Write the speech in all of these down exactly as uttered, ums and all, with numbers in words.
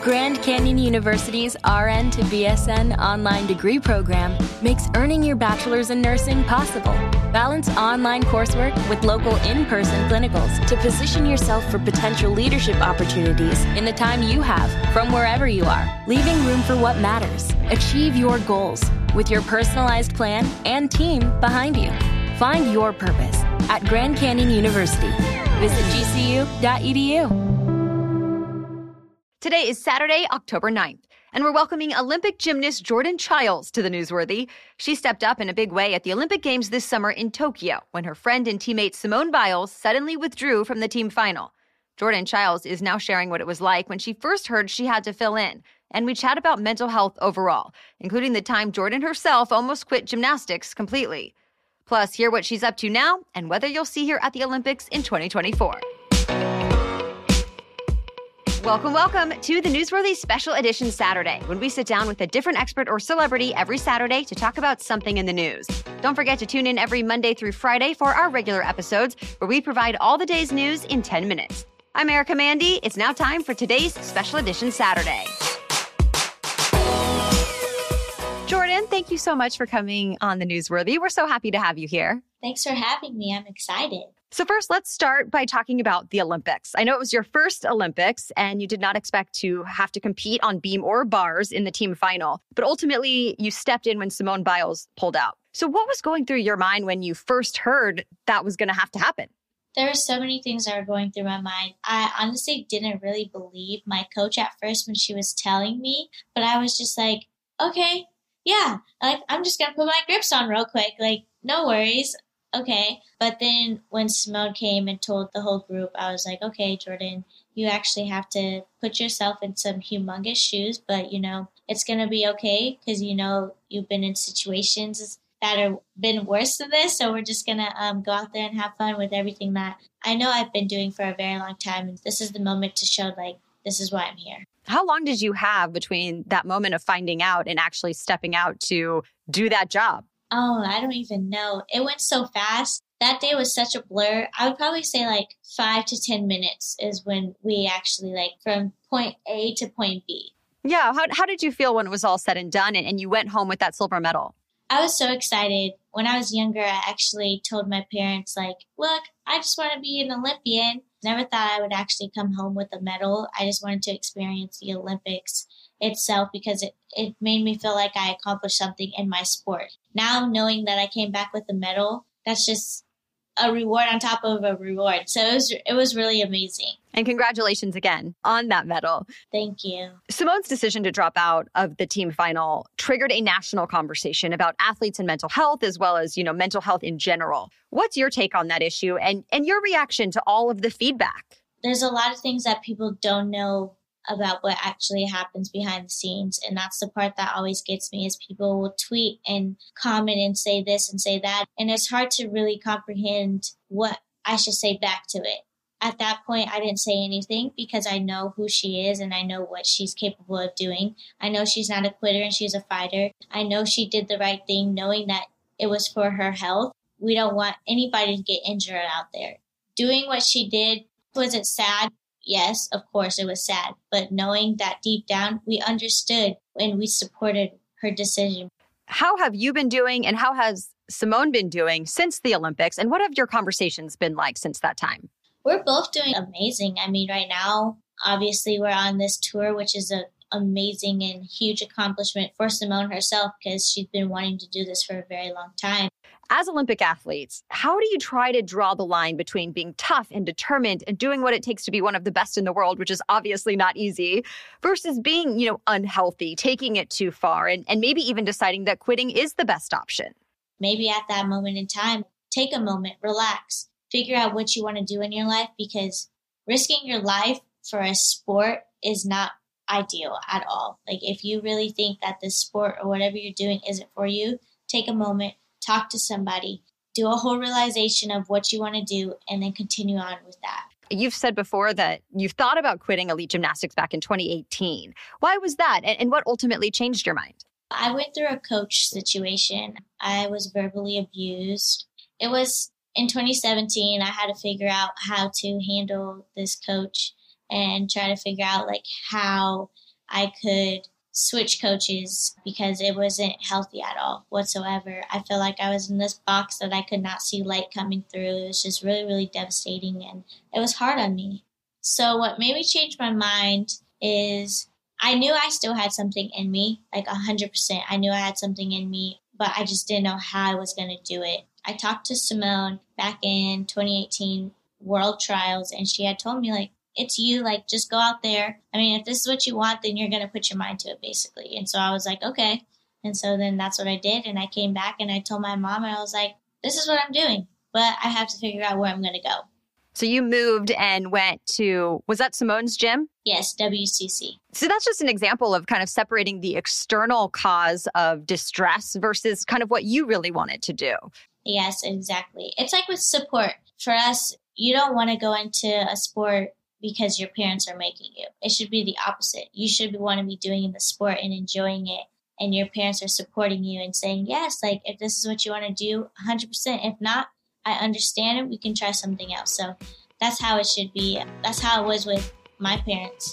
Grand Canyon University's R N to B S N online degree program makes earning your bachelor's in nursing possible. Balance online coursework with local in-person clinicals to position yourself for potential leadership opportunities in the time you have from wherever you are, leaving room for what matters. Achieve your goals with your personalized plan and team behind you. Find your purpose at Grand Canyon University. Visit G C U dot E D U. Today is Saturday, October ninth, and we're welcoming Olympic gymnast Jordan Chiles to the Newsworthy. She stepped up in a big way at the Olympic Games this summer in Tokyo when her friend and teammate Simone Biles suddenly withdrew from the team final. Jordan Chiles is now sharing what it was like when she first heard she had to fill in, and we chat about mental health overall, including the time Jordan herself almost quit gymnastics completely. Plus, hear what she's up to now and whether you'll see her at the Olympics in twenty twenty-four. Welcome, welcome to the Newsworthy Special Edition Saturday, when we sit down with a different expert or celebrity every Saturday to talk about something in the news. Don't forget to tune in every Monday through Friday for our regular episodes, where we provide all the day's news in ten minutes. I'm Erica Mandy. It's now time for today's Special Edition Saturday. Jordan, thank you so much for coming on the Newsworthy. We're so happy to have you here. Thanks for having me. I'm excited. So first, let's start by talking about the Olympics. I know it was your first Olympics, and you did not expect to have to compete on beam or bars in the team final. But ultimately, you stepped in when Simone Biles pulled out. So what was going through your mind when you first heard that was going to have to happen? There were so many things that were going through my mind. I honestly didn't really believe my coach at first when she was telling me, but I was just like, okay, yeah, like I'm just going to put my grips on real quick. Like, no worries. Okay. But then when Simone came and told the whole group, I was like, okay, Jordan, you actually have to put yourself in some humongous shoes, but you know, it's going to be okay because, you know, you've been in situations that have been worse than this. So we're just going to um, go out there and have fun with everything that I know I've been doing for a very long time. And this is the moment to show, like, this is why I'm here. How long did you have between that moment of finding out and actually stepping out to do that job? Oh, I don't even know. It went so fast. That day was such a blur. I would probably say like five to ten minutes is when we actually like from point A to point B. Yeah. How how did you feel when it was all said and done and, and you went home with that silver medal? I was so excited. When I was younger, I actually told my parents, like, look, I just want to be an Olympian. Never thought I would actually come home with a medal. I just wanted to experience the Olympics itself because it, it made me feel like I accomplished something in my sport. Now knowing that I came back with a medal, that's just a reward on top of a reward. So it was it was really amazing. And congratulations again on that medal. Thank you. Simone's decision to drop out of the team final triggered a national conversation about athletes and mental health, as well as, you know, mental health in general. What's your take on that issue and, and your reaction to all of the feedback? There's a lot of things that people don't know about what actually happens behind the scenes. And that's the part that always gets me is people will tweet and comment and say this and say that. And it's hard to really comprehend what I should say back to it. At that point, I didn't say anything because I know who she is and I know what she's capable of doing. I know she's not a quitter and she's a fighter. I know she did the right thing knowing that it was for her health. We don't want anybody to get injured out there. Doing what she did, was it sad? Yes, of course it was sad, but knowing that deep down, we understood and we supported her decision. How have you been doing and how has Simone been doing since the Olympics? And what have your conversations been like since that time? We're both doing amazing. I mean, right now, obviously we're on this tour, which is an amazing and huge accomplishment for Simone herself because she's been wanting to do this for a very long time. As Olympic athletes, how do you try to draw the line between being tough and determined and doing what it takes to be one of the best in the world, which is obviously not easy, versus being, you know, unhealthy, taking it too far, and, and maybe even deciding that quitting is the best option? Maybe at that moment in time, take a moment, relax, figure out what you want to do in your life because risking your life for a sport is not ideal at all. Like if you really think that this sport or whatever you're doing isn't for you, take a moment, talk to somebody, do a whole realization of what you want to do, and then continue on with that. You've said before that you've thought about quitting elite gymnastics back in twenty eighteen. Why was that? And, and what ultimately changed your mind? I went through a coach situation. I was verbally abused. It was in twenty seventeen, I had to figure out how to handle this coach and try to figure out like how I could switch coaches because it wasn't healthy at all whatsoever. I feel like I was in this box that I could not see light coming through. It was just really, really devastating, and it was hard on me. So what made me change my mind is I knew I still had something in me, like one hundred percent. I knew I had something in me, but I just didn't know how I was going to do it. I talked to Simone back in twenty eighteen World Trials, and she had told me, like, it's you, like, just go out there. I mean, if this is what you want, then you're going to put your mind to it, basically. And so I was like, okay. And so then that's what I did. And I came back and I told my mom, and I was like, this is what I'm doing, but I have to figure out where I'm going to go. So you moved and went to, was that Simone's gym? Yes, W C C. So that's just an example of kind of separating the external cause of distress versus kind of what you really wanted to do. Yes, exactly. It's like with support. For us, you don't want to go into a sport because your parents are making you. It should be the opposite. You should want to be doing the sport and enjoying it, and your parents are supporting you and saying, yes, like, if this is what you want to do, one hundred percent. If not, I understand it. We can try something else. So that's how it should be. That's how it was with my parents.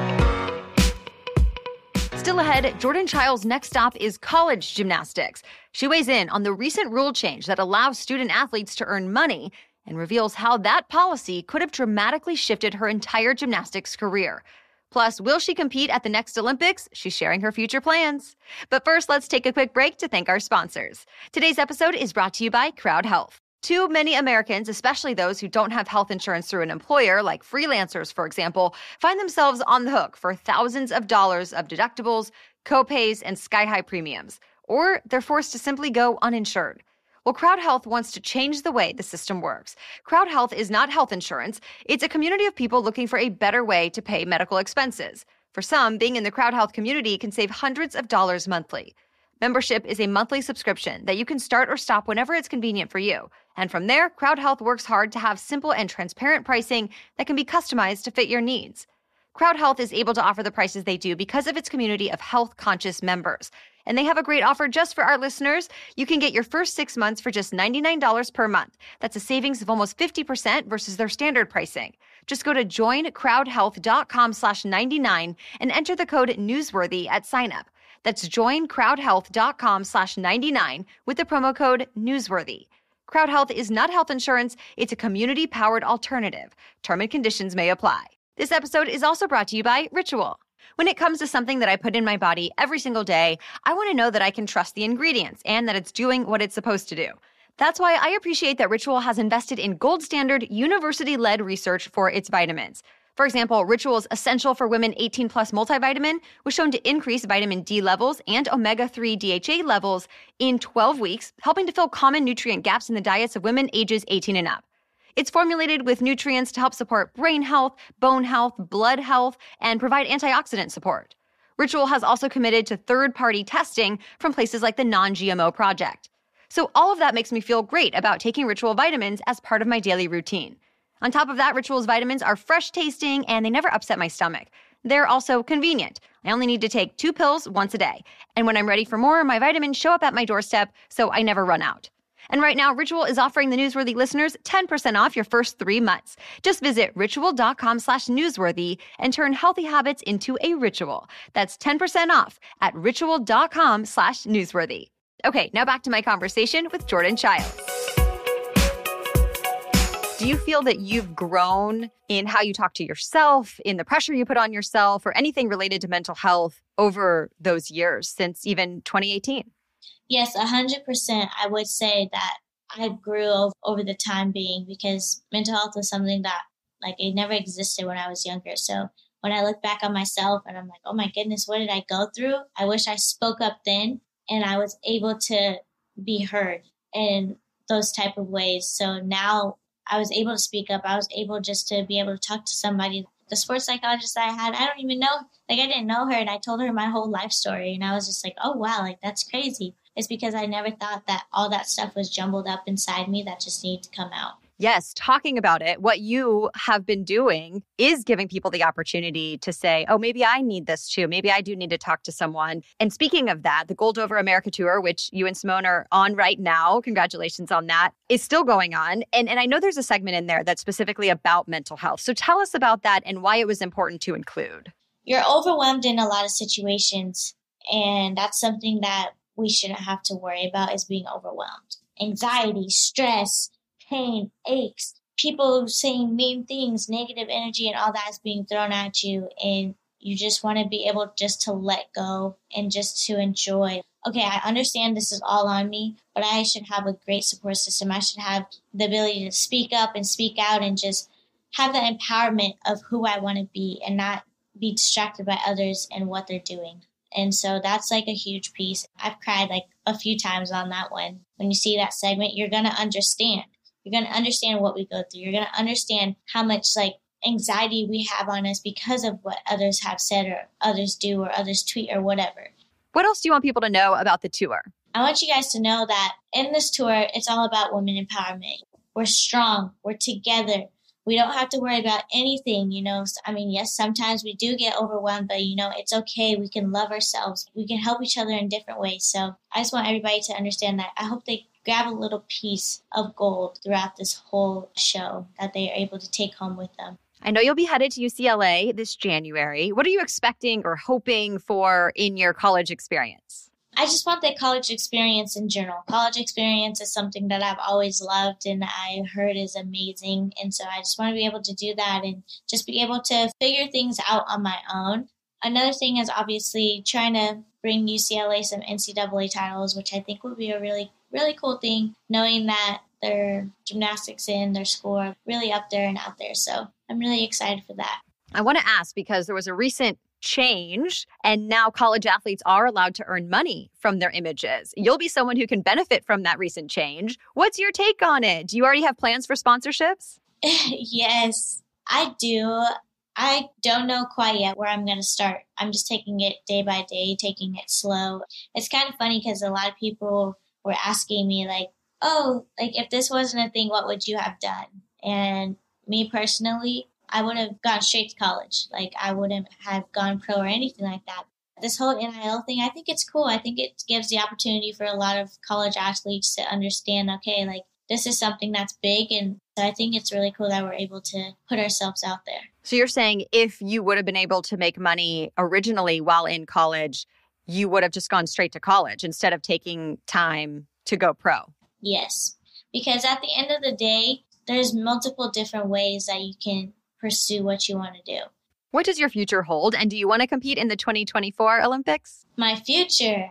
Still ahead, Jordan Childs' next stop is college gymnastics. She weighs in on the recent rule change that allows student athletes to earn money and reveals how that policy could have dramatically shifted her entire gymnastics career. Plus, will she compete at the next Olympics? She's sharing her future plans. But first, let's take a quick break to thank our sponsors. Today's episode is brought to you by Crowd Health. Too many Americans, especially those who don't have health insurance through an employer, like freelancers, for example, find themselves on the hook for thousands of dollars of deductibles, co-pays, and sky-high premiums. Or they're forced to simply go uninsured. Well, Crowd Health wants to change the way the system works. Crowd Health is not health insurance. It's a community of people looking for a better way to pay medical expenses. For some, being in the Crowd Health community can save hundreds of dollars monthly. Membership is a monthly subscription that you can start or stop whenever it's convenient for you. And from there, Crowd Health works hard to have simple and transparent pricing that can be customized to fit your needs. Crowd Health is able to offer the prices they do because of its community of health-conscious members. And they have a great offer just for our listeners. You can get your first six months for just ninety-nine dollars per month. That's a savings of almost fifty percent versus their standard pricing. Just go to join-crowdhealth.com slash 99 and enter the code newsworthy at sign up. That's join-crowdhealth.com slash 99 with the promo code newsworthy. Crowd Health is not health insurance. It's a community-powered alternative. Term and conditions may apply. This episode is also brought to you by Ritual. When it comes to something that I put in my body every single day, I want to know that I can trust the ingredients and that it's doing what it's supposed to do. That's why I appreciate that Ritual has invested in gold standard, university-led research for its vitamins. For example, Ritual's Essential for Women eighteen plus multivitamin was shown to increase vitamin D levels and omega three D H A levels in twelve weeks, helping to fill common nutrient gaps in the diets of women ages eighteen and up. It's formulated with nutrients to help support brain health, bone health, blood health, and provide antioxidant support. Ritual has also committed to third-party testing from places like the Non G M O Project. So all of that makes me feel great about taking Ritual vitamins as part of my daily routine. On top of that, Ritual's vitamins are fresh tasting and they never upset my stomach. They're also convenient. I only need to take two pills once a day. And when I'm ready for more, my vitamins show up at my doorstep, so I never run out. And right now, Ritual is offering the Newsworthy listeners ten percent off your first three months. Just visit ritual.com slash newsworthy and turn healthy habits into a ritual. That's ten percent off at ritual.com slash newsworthy. Okay, now back to my conversation with Jordan Childs. Do you feel that you've grown in how you talk to yourself, in the pressure you put on yourself, or anything related to mental health over those years since even twenty eighteen? Yes, one hundred percent. I would say that I grew over, over the time being because mental health was something that, like, it never existed when I was younger. So when I look back on myself and I'm like, oh my goodness, what did I go through? I wish I spoke up then and I was able to be heard in those type of ways. So now I was able to speak up. I was able just to be able to talk to somebody. The sports psychologist I had, I don't even know, like I didn't know her and I told her my whole life story and I was just like, oh wow, like that's crazy. It's because I never thought that all that stuff was jumbled up inside me that just needed to come out. Yes, talking about it, what you have been doing is giving people the opportunity to say, oh, maybe I need this too. Maybe I do need to talk to someone. And speaking of that, the Gold Over America Tour, which you and Simone are on right now, congratulations on that, is still going on. And, and I know there's a segment in there that's specifically about mental health. So tell us about that and why it was important to include. you're overwhelmed in a lot of situations, and that's something that we shouldn't have to worry about, is being overwhelmed. Anxiety, stress, pain, aches, people saying mean things, negative energy, and all that is being thrown at you, and you just want to be able just to let go and just to enjoy. Okay, I understand this is all on me, but I should have a great support system. I should have the ability to speak up and speak out and just have that empowerment of who I want to be and not be distracted by others and what they're doing. And so that's like a huge piece. I've cried like a few times on that one. When you see that segment, you're going to understand. You're going to understand what we go through. You're going to understand how much like anxiety we have on us because of what others have said or others do or others tweet or whatever. What else do you want people to know about the tour? I want you guys to know that in this tour, it's all about women empowerment. We're strong. We're together. We don't have to worry about anything, you know. I mean, yes, sometimes we do get overwhelmed, but, you know, it's okay. We can love ourselves. We can help each other in different ways. So I just want everybody to understand that. I hope they grab a little piece of gold throughout this whole show that they are able to take home with them. I know you'll be headed to U C L A this January. What are you expecting or hoping for in your college experience? I just want the college experience in general. College experience is something that I've always loved and I heard is amazing. And so I just want to be able to do that and just be able to figure things out on my own. Another thing is obviously trying to bring U C L A some N C double A titles, which I think would be a really, really cool thing, knowing that their gymnastics and their school are really up there and out there. So I'm really excited for that. I want to ask because there was a recent change and now college athletes are allowed to earn money from their images. You'll be someone who can benefit from that recent change. What's your take on it? Do you already have plans for sponsorships? Yes, I do. I don't know quite yet where I'm going to start. I'm just taking it day by day, taking it slow. It's kind of funny because a lot of people were asking me like, oh, like if this wasn't a thing, what would you have done? And me personally, I would have gone straight to college. Like I wouldn't have gone pro or anything like that. This whole N I L thing, I think it's cool. I think it gives the opportunity for a lot of college athletes to understand, okay, like this is something that's big. And so I think it's really cool that we're able to put ourselves out there. So you're saying if you would have been able to make money originally while in college, you would have just gone straight to college instead of taking time to go pro? Yes, because at the end of the day, there's multiple different ways that you can pursue what you want to do. What does your future hold? And do you want to compete in the twenty twenty-four Olympics? My future.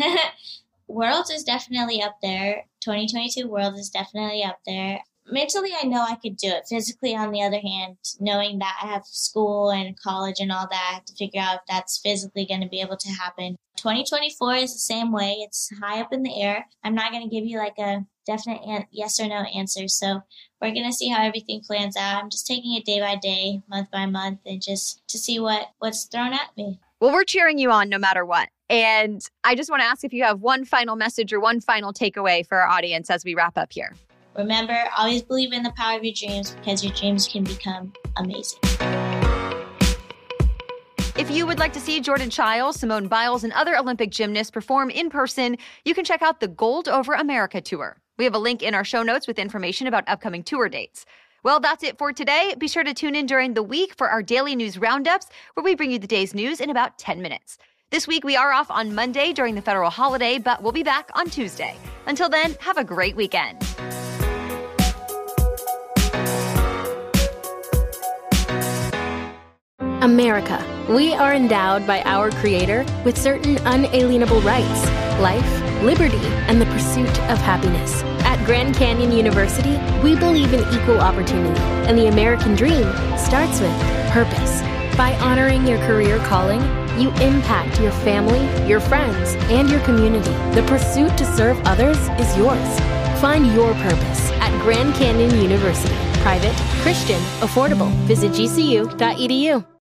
Worlds is definitely up there. twenty twenty-two Worlds is definitely up there. Mentally, I know I could do it. Physically, on the other hand, knowing that I have school and college and all that, I have to figure out if that's physically going to be able to happen. twenty twenty-four is the same way. It's high up in the air. I'm not going to give you like a definite an- yes or no answer. So we're going to see how everything plans out. I'm just taking it day by day, month by month, and just to see what, what's thrown at me. Well, we're cheering you on no matter what. And I just want to ask if you have one final message or one final takeaway for our audience as we wrap up here. Remember, always believe in the power of your dreams because your dreams can become amazing. If you would like to see Jordan Chiles, Simone Biles, and other Olympic gymnasts perform in person, you can check out the Gold Over America Tour. We have a link in our show notes with information about upcoming tour dates. Well, that's it for today. Be sure to tune in during the week for our daily news roundups, where we bring you the day's news in about ten minutes. This week, we are off on Monday during the federal holiday, but we'll be back on Tuesday. Until then, have a great weekend. America. We are endowed by our Creator with certain unalienable rights: life, liberty, and the pursuit of happiness. At Grand Canyon University, we believe in equal opportunity, and the American dream starts with purpose. By honoring your career calling, you impact your family, your friends, and your community. The pursuit to serve others is yours. Find your purpose at Grand Canyon University. Private, Christian, affordable. Visit G C U dot E D U.